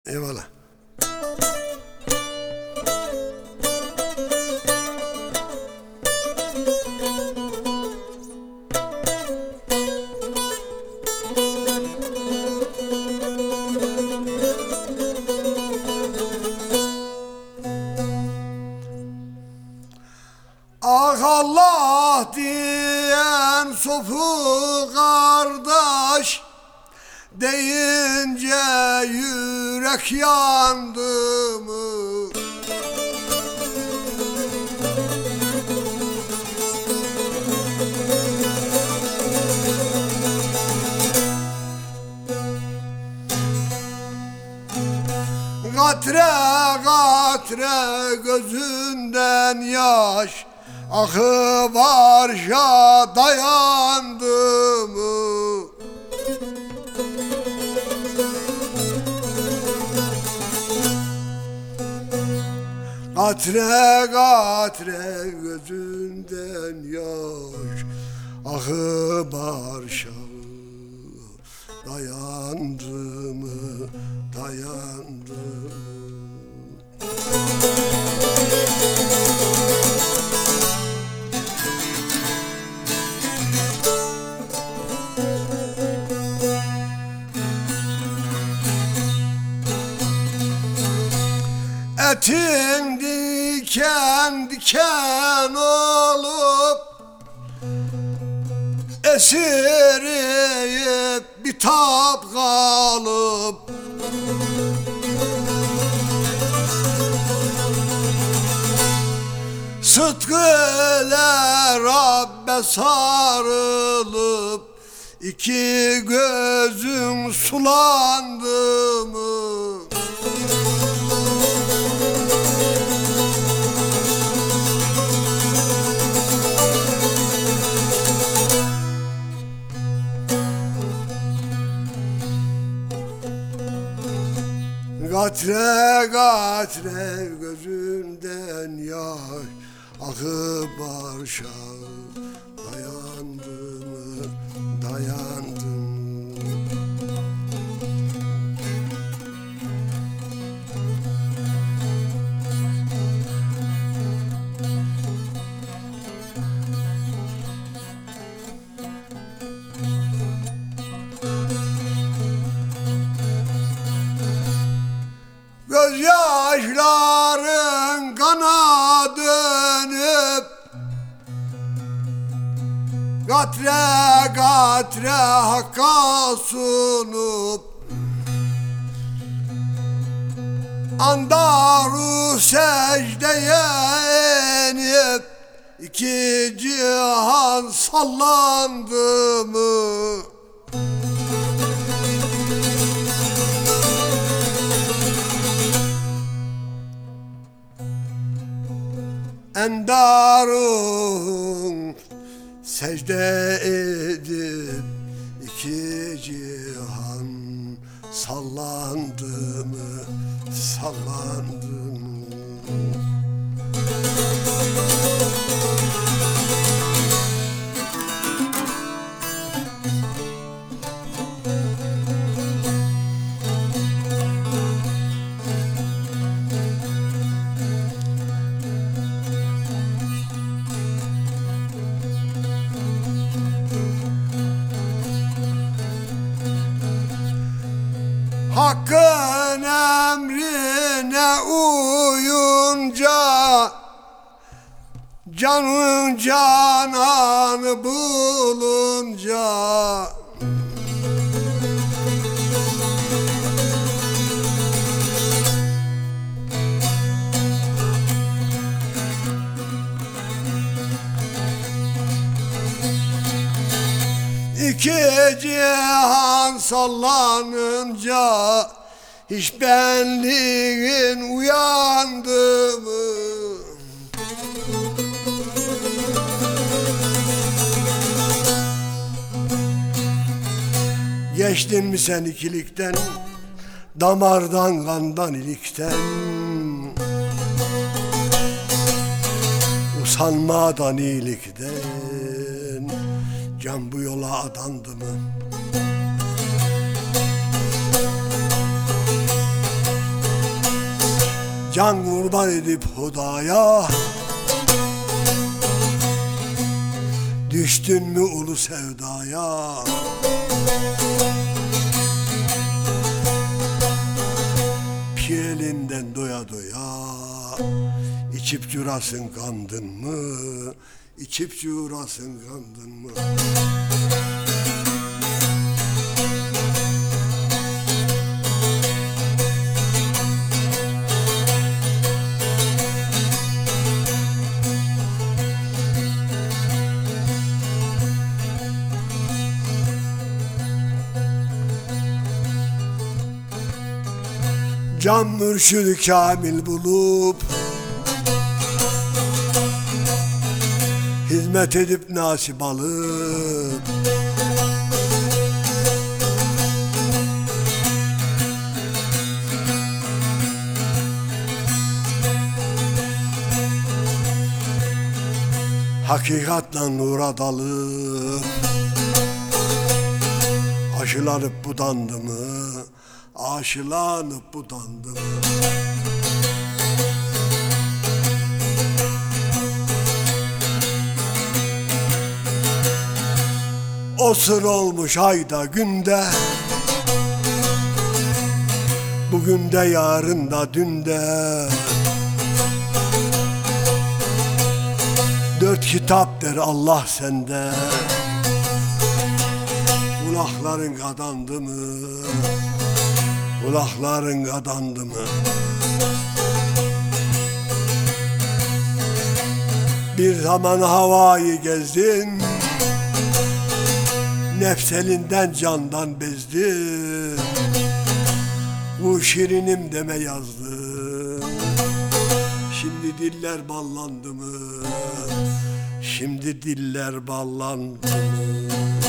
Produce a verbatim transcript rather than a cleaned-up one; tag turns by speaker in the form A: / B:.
A: Eyvallah. Ah Allah diyen sofu kardeş deyince yürek yandı mı? Katre katre gözünden yaş akı varşa dayandı mı? Katre katre gözünden yaş akı varşa dayandı mı? Dayandı mı? Etin diken diken olup esirip bitap kalıp sıtkıyla Rabbe sarılıp iki gözüm sulandı mı? Katre katre gözünden yaş akıp barşa dayandı mı, dayandı mı? Gözyaşların kana dönüp katre katre hakka sunup andaru secdeye inip iki cihan sallandı mı? Endarun secde edip iki cihan sallandı mı, sallandı mı? Hakkın emrine uyunca canın cananı bulunca İki cihan sallanınca hiç benliğin uyandı mı? Geçtin mi sen ikilikten, damardan kandan ilikten, usanmadan iyilikten, can bu yola adandı mı? Can kurban edip hudaya, düştün mü ulu sevdaya? Pir elinden doya doya, İçip curasın kandın mı? İçip curasın kandın mı? Can mürşid-i kamil bulup, hizmet edip nasip alıp, hakikatla nura dalıp, aşılanıp budandı mı? Aşılanıp budandı mı? O sır olmuş ayda günde, bugün de yarın da dün de. Dört kitap der Allah sende, kulakların kadandı mı? Kulakların kadandı mı? Bir zaman havayı gezdin, nefselinden candan bezdin, bu şirinim deme yazdın. Şimdi diller ballandı mı? Şimdi diller ballandı mı?